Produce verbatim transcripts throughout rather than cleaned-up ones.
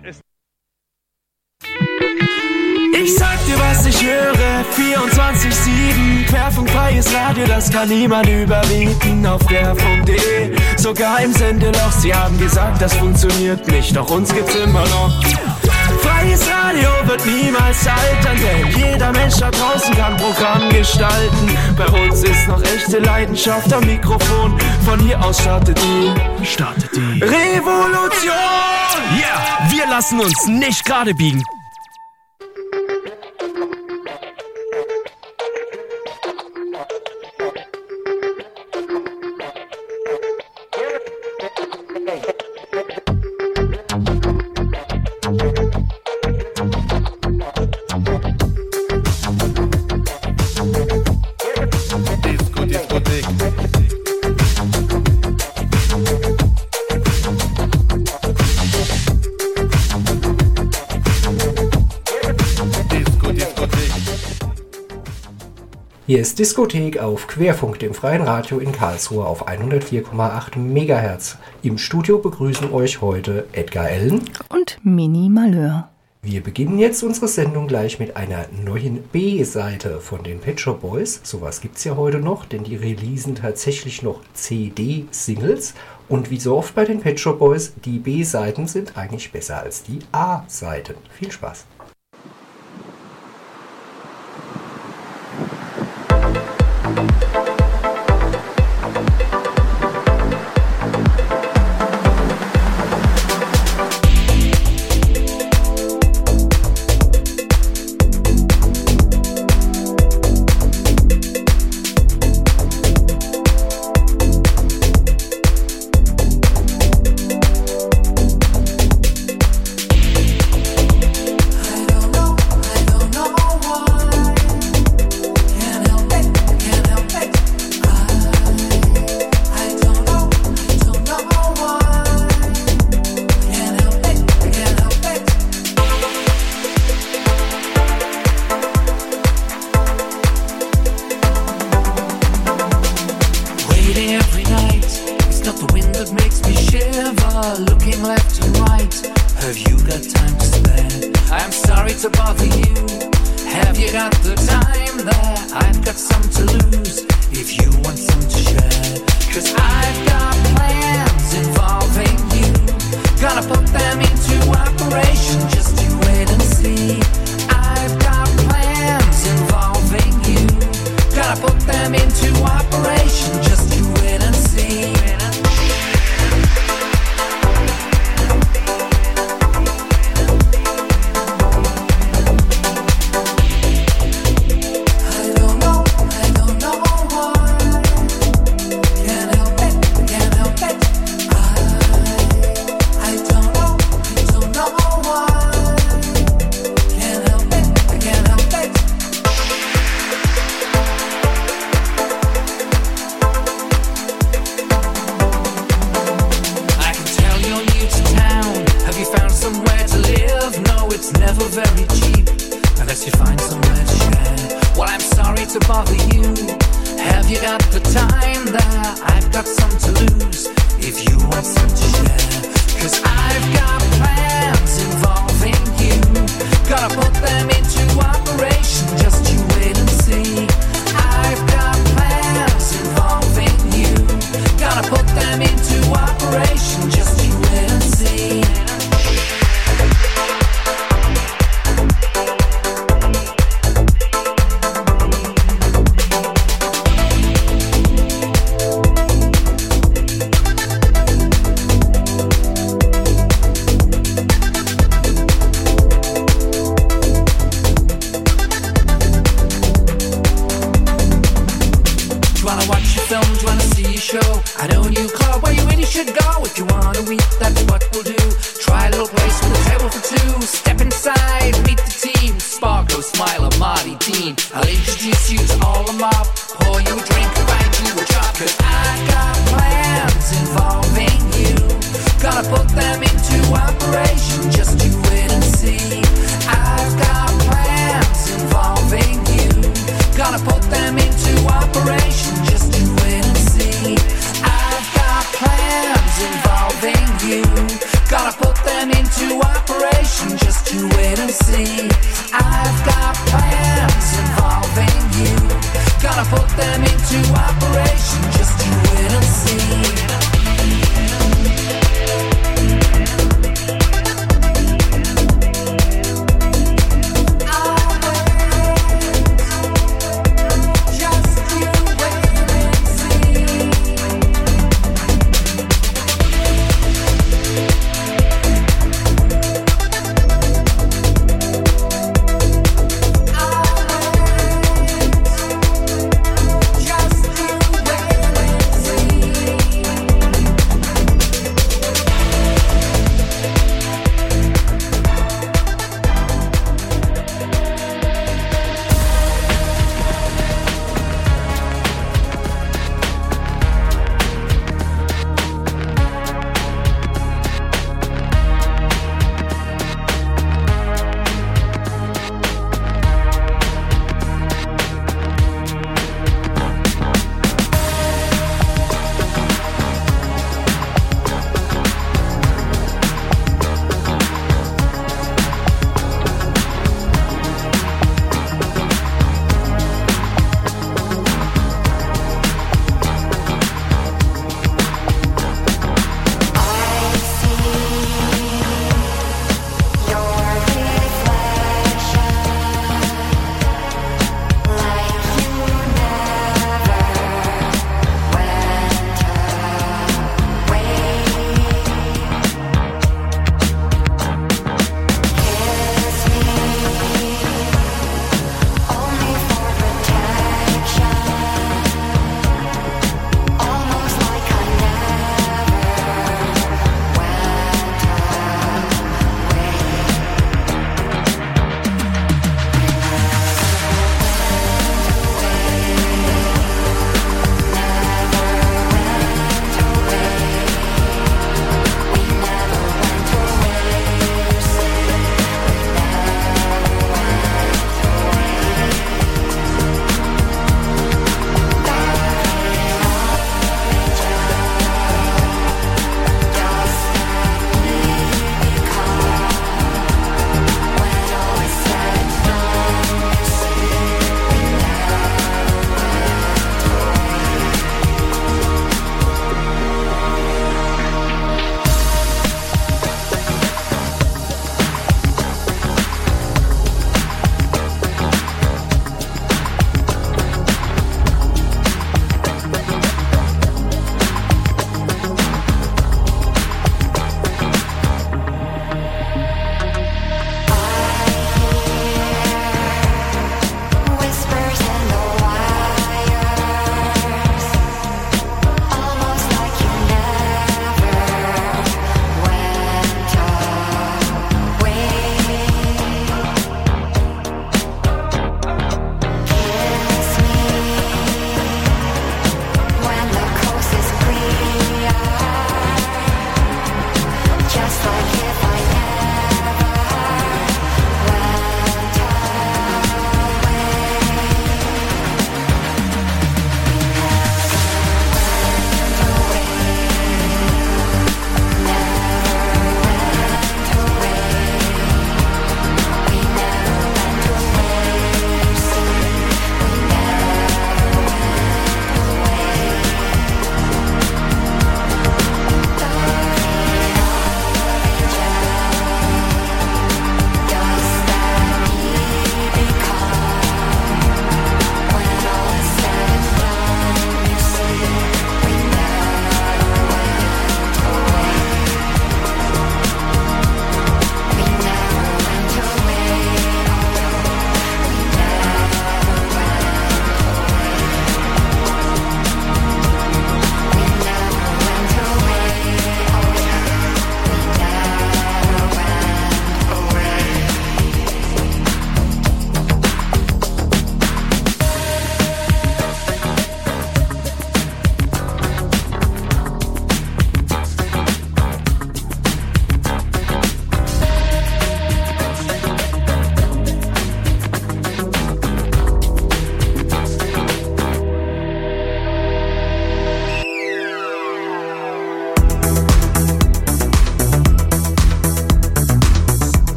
Ich sag dir, was ich höre, vierundzwanzig sieben, querfunkfreies Radio, das kann niemand überbieten. Auf querfunk punkt de, sogar im Sendeloch, sie haben gesagt, das funktioniert nicht, doch uns gibt's immer noch. Freies Radio wird niemals altern, denn jeder Mensch da draußen kann Programm gestalten. Bei uns ist noch echte Leidenschaft am Mikrofon, von hier aus startet die, startet die Revolution! Yeah, wir lassen uns nicht gerade biegen. Hier ist Diskothek auf Querfunk, dem freien Radio in Karlsruhe auf hundertvier Komma acht Megahertz. Im Studio begrüßen euch heute Edgar Ellen und Mini Malheur. Wir beginnen jetzt unsere Sendung gleich mit einer neuen B-Seite von den Pet Shop Boys. Sowas gibt's ja heute noch, denn die releasen tatsächlich noch C D-Singles. Und wie so oft bei den Pet Shop Boys, die B-Seiten sind eigentlich besser als die A-Seiten. Viel Spaß! Gotta put them into operation.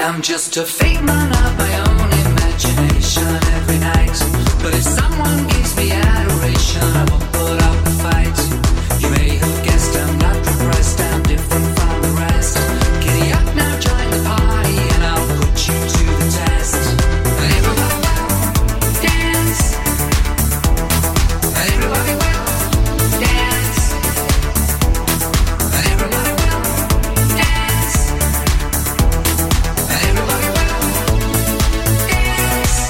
I'm just a figment of my own imagination every night. But if someone gives me adoration, I won't put up a fight. You may have guessed I'm not repressed, I'm different from the rest. Giddy up now, join the party, and I'll put you to the test. And everybody will dance. And everybody will dance. And everybody will dance. And everybody will dance.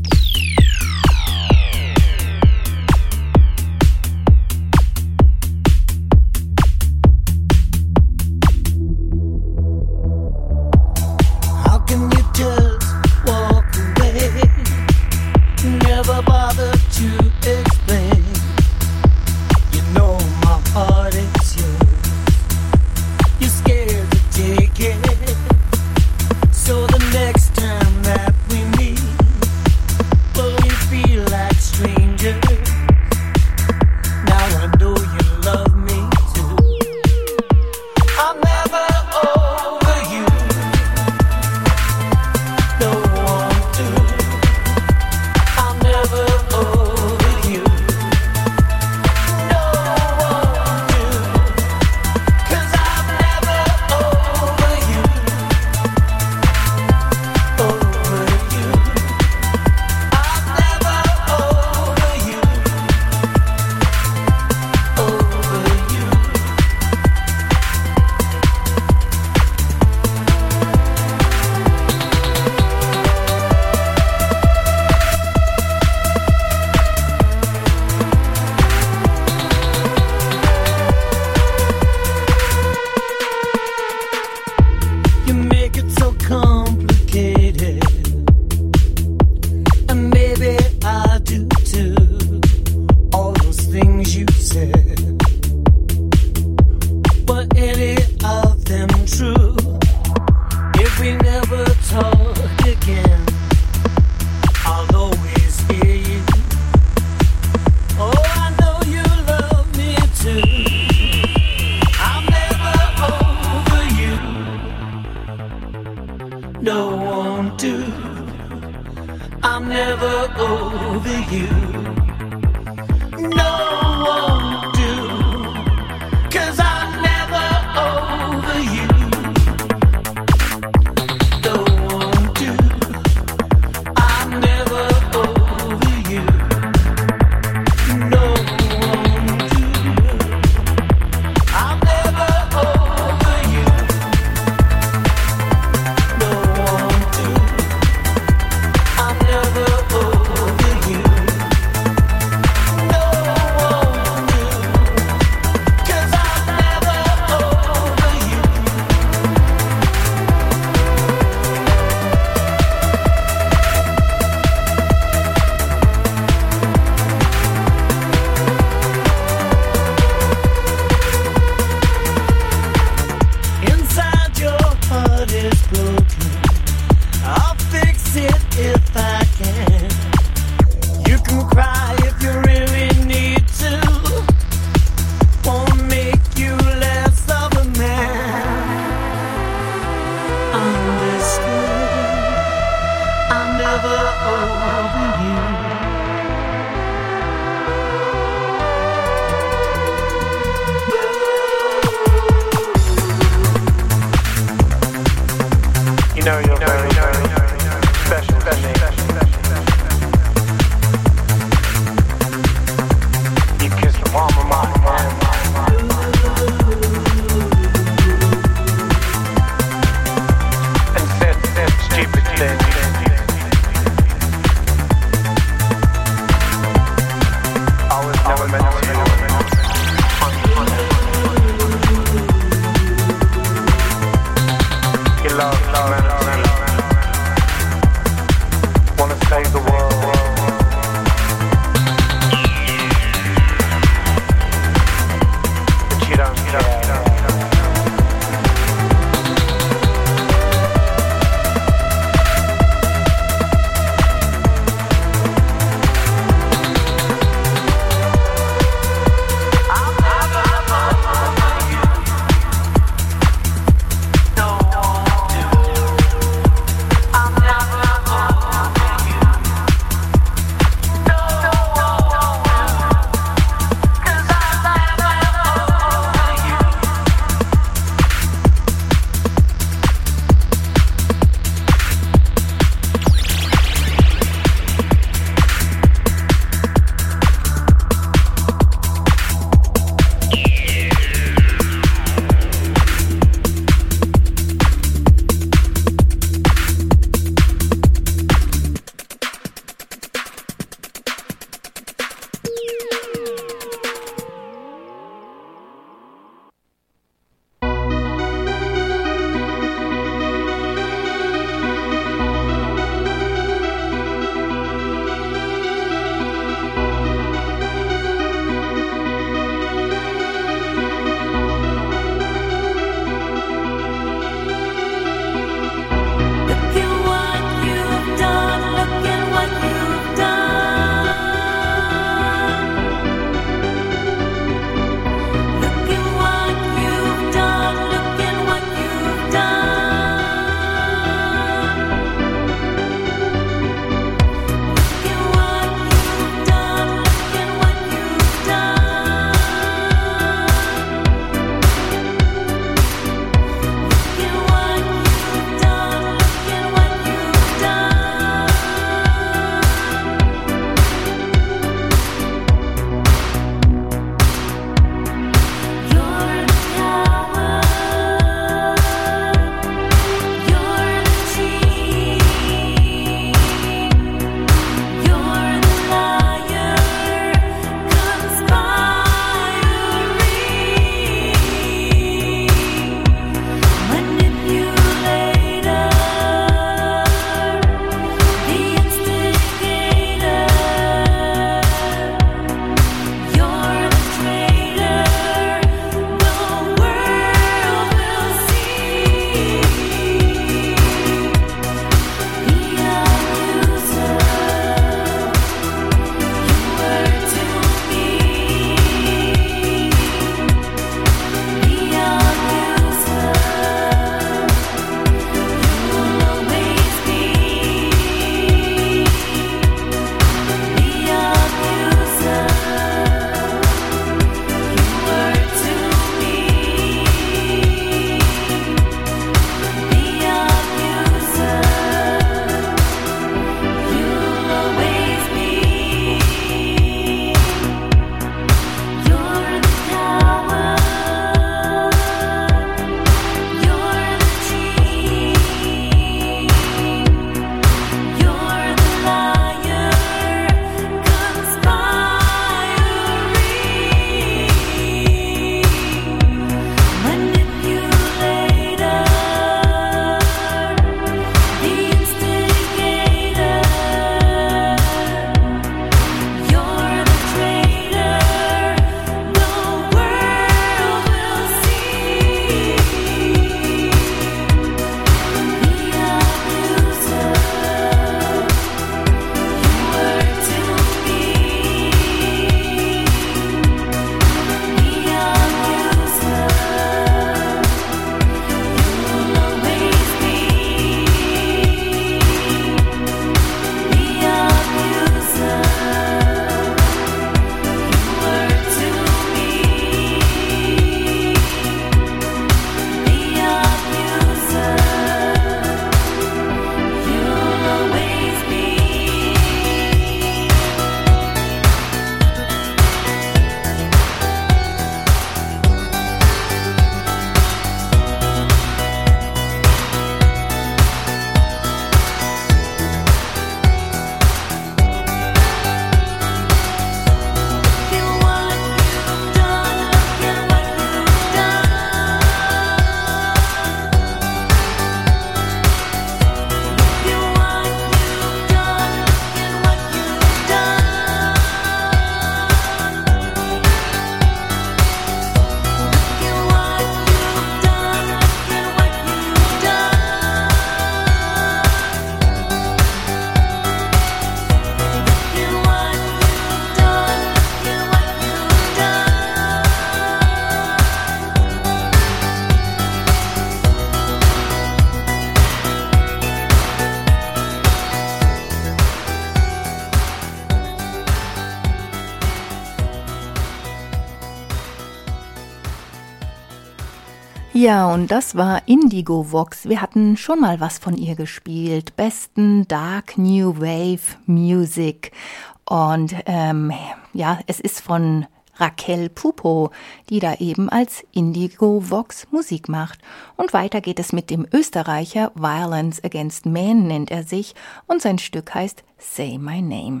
Ja, und das war Indigo Vox. Wir hatten schon mal was von ihr gespielt. Besten Dark New Wave Music. Und ähm, ja, es ist von Raquel Pupo, die da eben als Indigo Vox Musik macht. Und weiter geht es mit dem Österreicher Violence Against Men nennt er sich und sein Stück heißt Say My Name.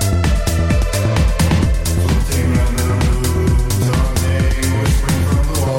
From the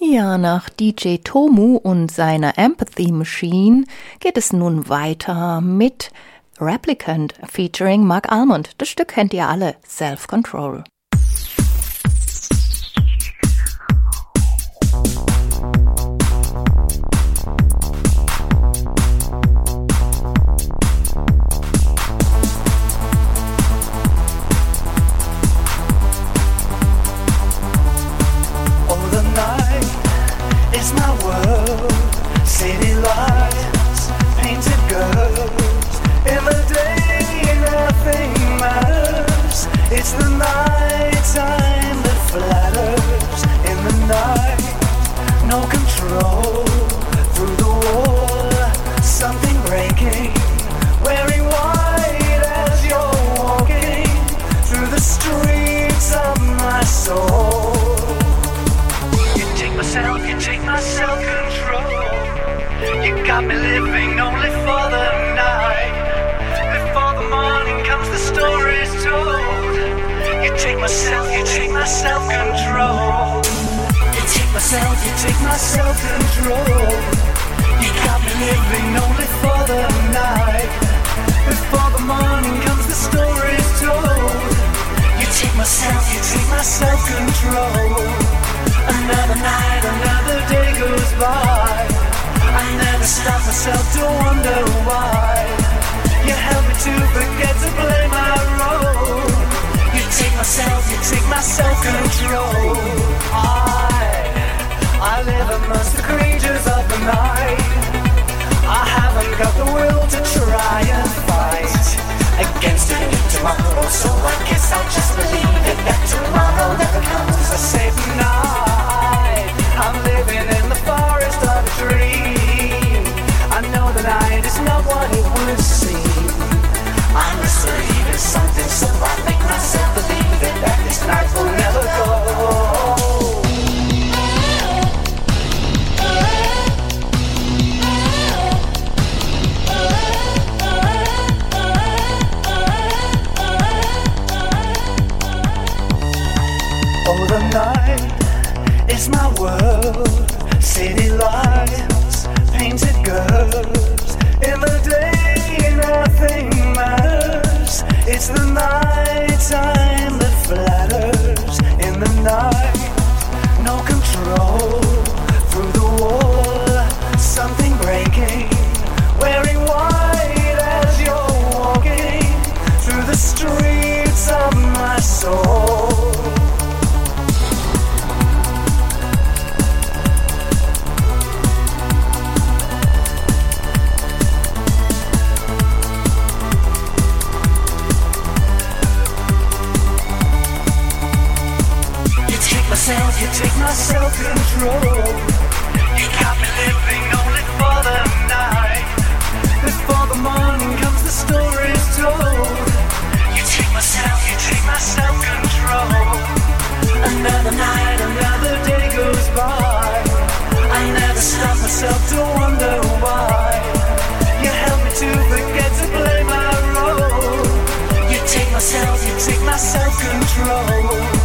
Ja, nach D J Tomu und seiner Empathy Machine geht es nun weiter mit Replicant featuring Mark Almond. Das Stück kennt ihr alle, Self-Control. It's my world, city lights, painted girls. In the day, nothing matters. It's the night time that flatters. In the night, no control. Through the wall, something breaking. Wearing white as you're walking through the streets of my soul. Myself, you take my self-control. You got me living only for the night. Before the morning comes, the story's told. You take myself, you take my self-control. You take myself, you take my self-control. You got me living only for the night. Before the morning comes, the story's told. You take myself, you take my self-control. Another night, another day goes by. I never stop myself to wonder why. You help me to forget to play my role. You take myself, you take my self-control. I, I live amongst the creatures of the night. I haven't got the will to try and fight against it tomorrow, so I guess I'll just believe it that tomorrow never comes. I say tonight, I'm living in the forest of a dream. I know the night is not what it would seem. I must believe in something, so I make myself believe it that this night will never go. Oh, the night is my world. City lights, painted girls. In the day, nothing matters. It's the night time that flatters. In the night, no control. Through the wall, something breaking. Wearing white as you're walking through the streets of my soul. You take my self-control. You got me living only for the night. Before the morning comes, the story's told. You take myself, you take my self-control. Another night, another day goes by. I never stop myself to wonder why. You help me to forget to play my role. You take myself, you take my self-control.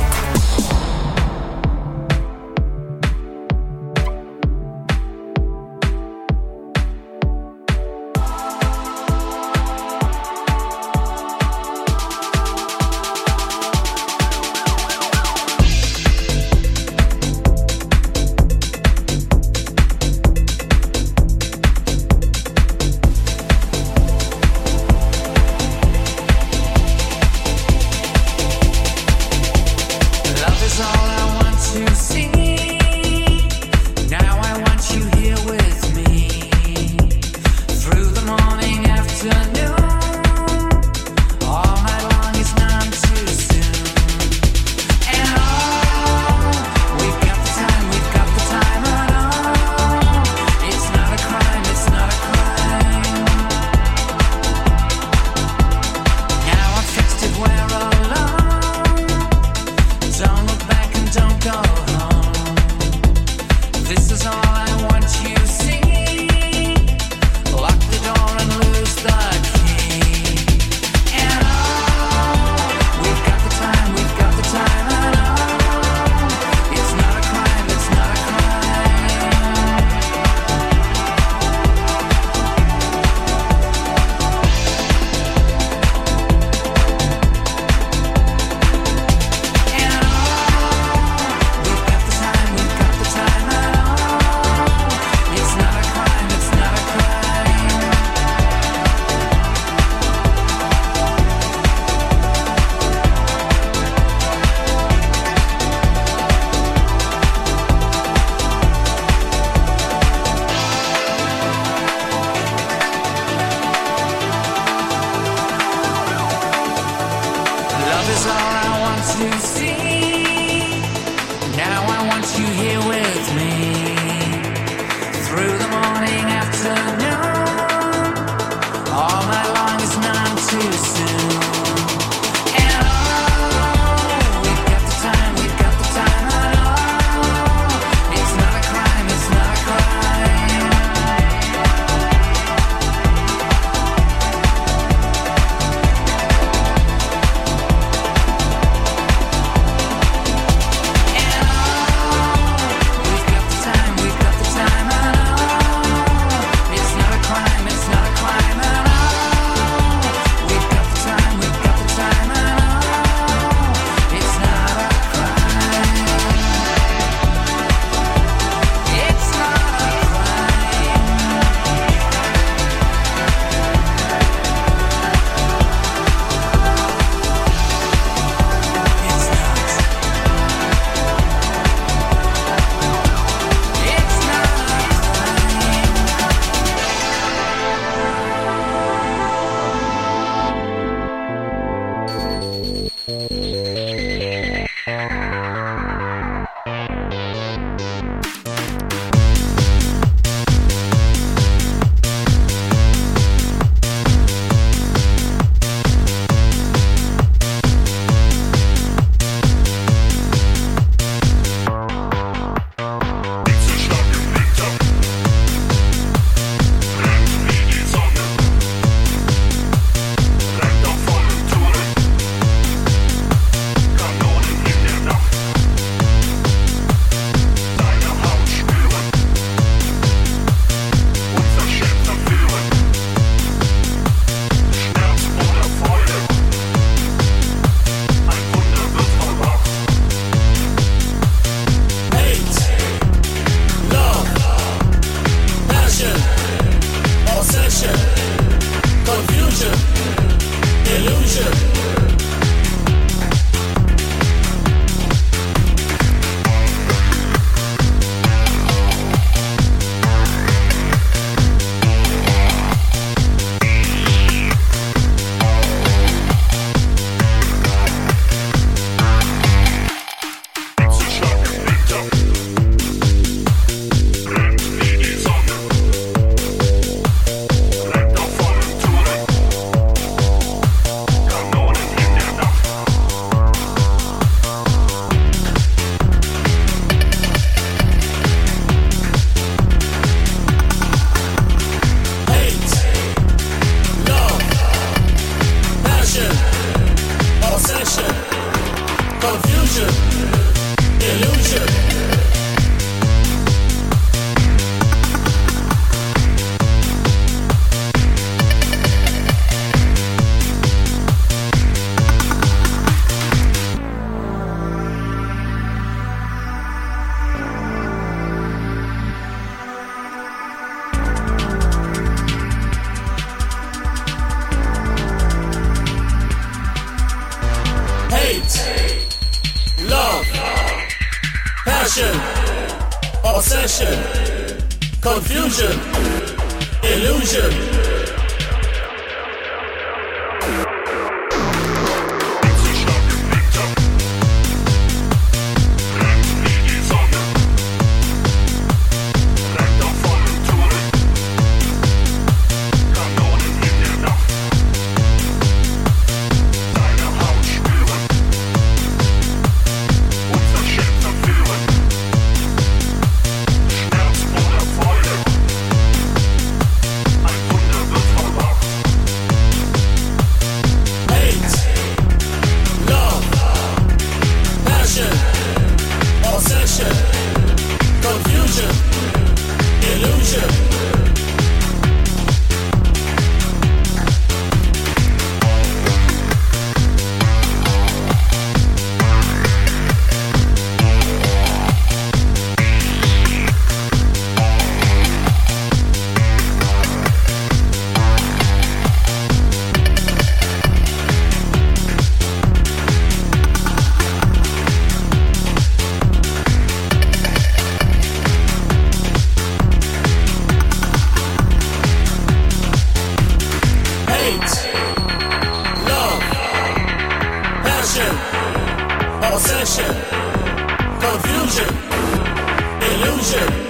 Don't look back and don't go home. Love is all I want to see. Now I want you here with me. Through the morning, afternoon, all night long is none too soon. And oh, we've got the time, we've got the time, and oh, it's not a crime, it's not a crime. And oh, we've got the time, we've got the time, and oh, it's not a crime, it's not a crime, and oh, we've got the time, we've got the time, and oh, it's not a crime. It's not a crime. It's not. It's not a crime. Passion, obsession, confusion, illusion. Ein Wunder Obsession, obsession, confusion, illusion.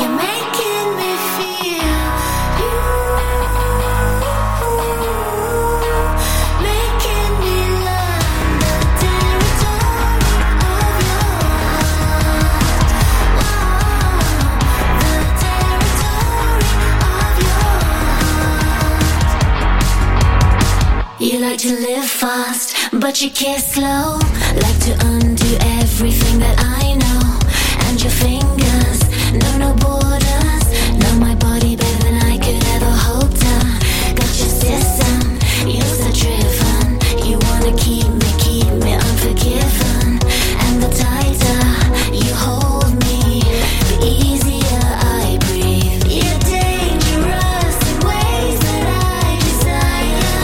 To live fast, but you kiss slow. Like to undo everything that I know. And your fingers know no borders. Know my body better than I could ever hope to. Got your system, you're so driven. You wanna keep me, keep me unforgiven. And the tighter you hold me, the easier I breathe. You're dangerous in ways that I desire.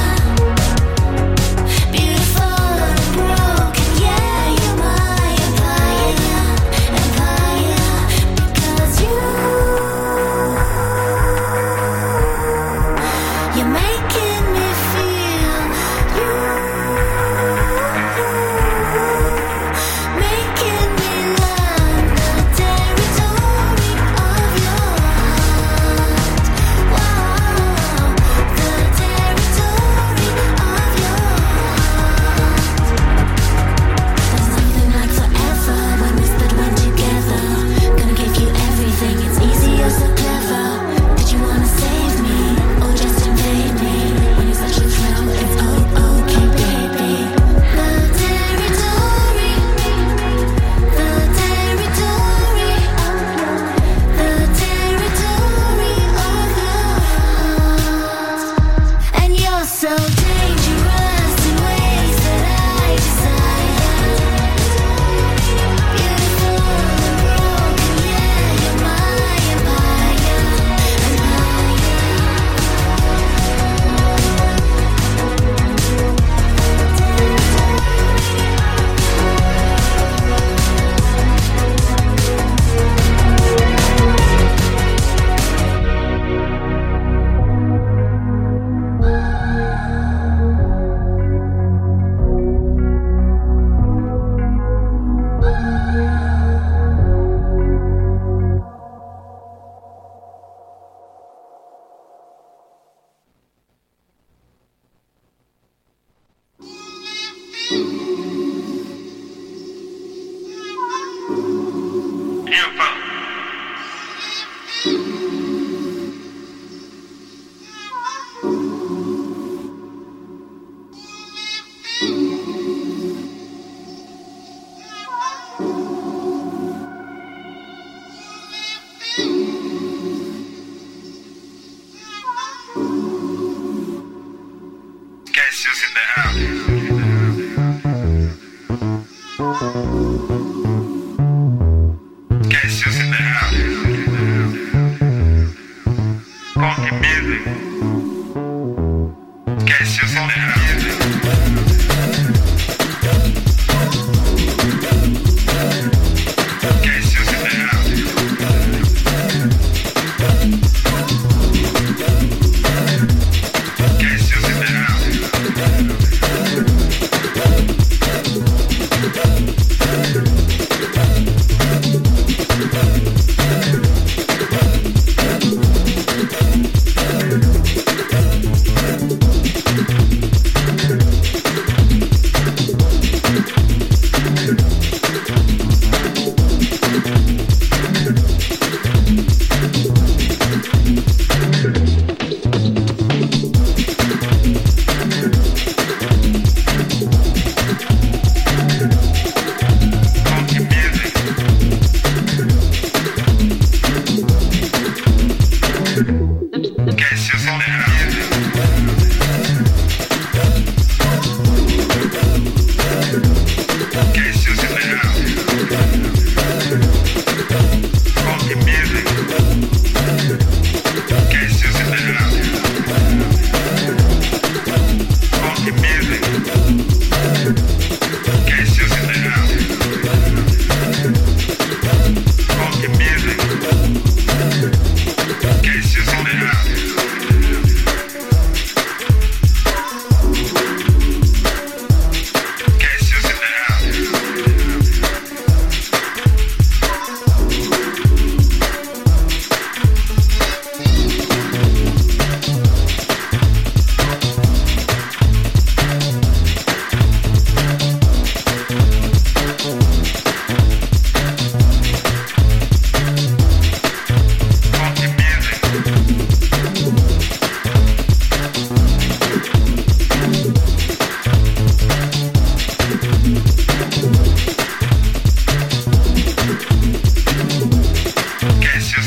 Beautiful and broken, yeah, you're my empire, empire.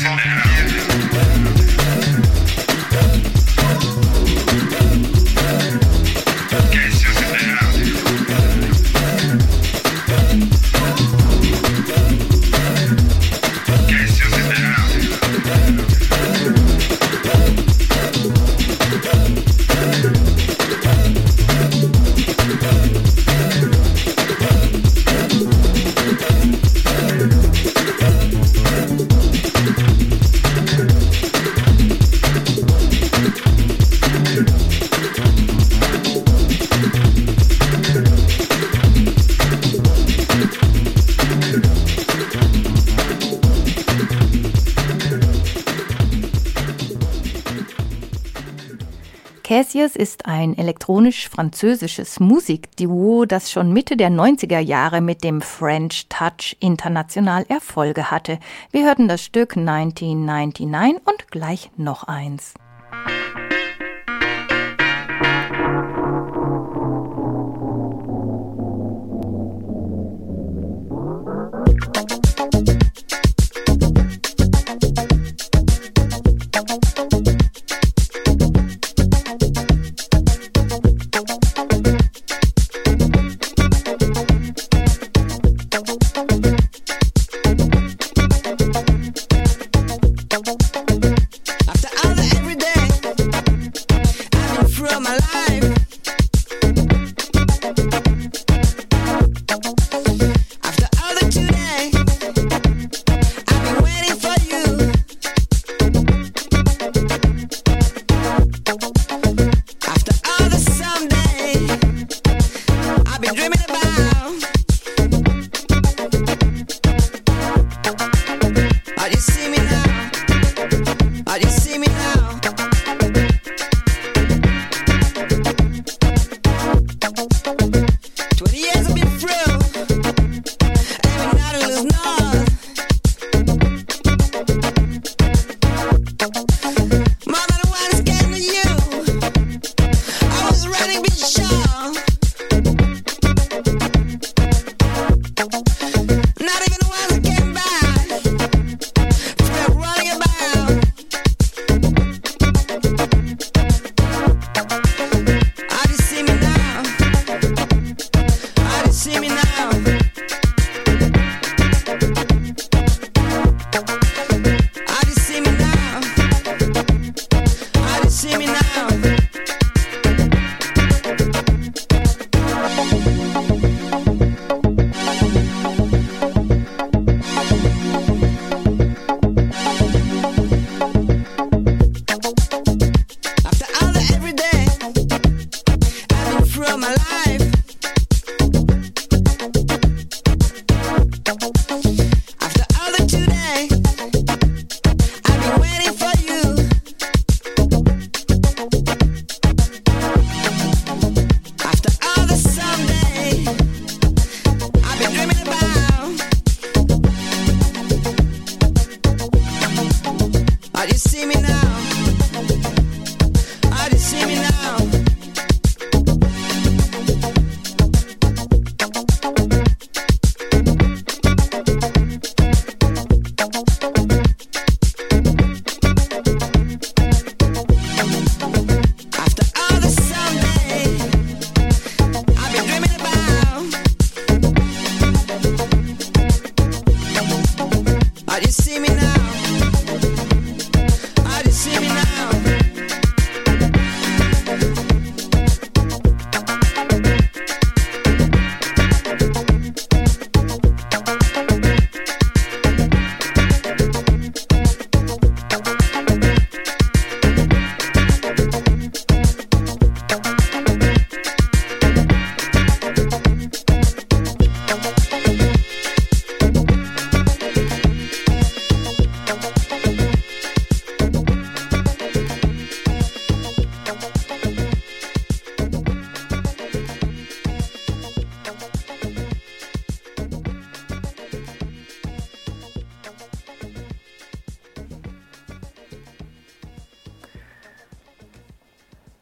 Cassius ist ein elektronisch-französisches Musikduo, das schon Mitte der neunziger Jahre mit dem French Touch international Erfolge hatte. Wir hörten das Stück neunzehnhundertneunundneunzig und gleich noch eins.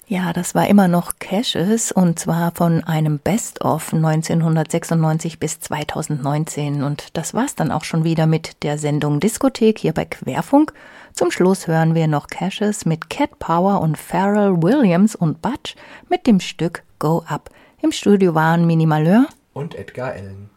Ja, das war immer noch Caches und zwar von einem Best-of neunzehnhundertsechsundneunzig bis zweitausendneunzehn. Und das war's dann auch schon wieder mit der Sendung Diskothek hier bei Querfunk. Zum Schluss hören wir noch Caches mit Cat Power und Pharrell Williams und Butch mit dem Stück Go Up. Im Studio waren Mini Malheur und Edgar Allen.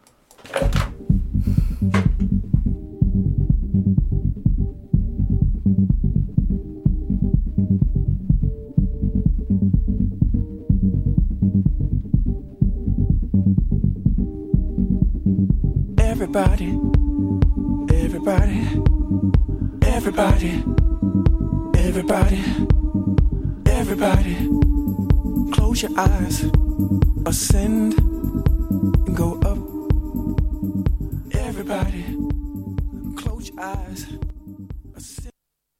Everybody, everybody, everybody, everybody, everybody, close your eyes, ascend and go up.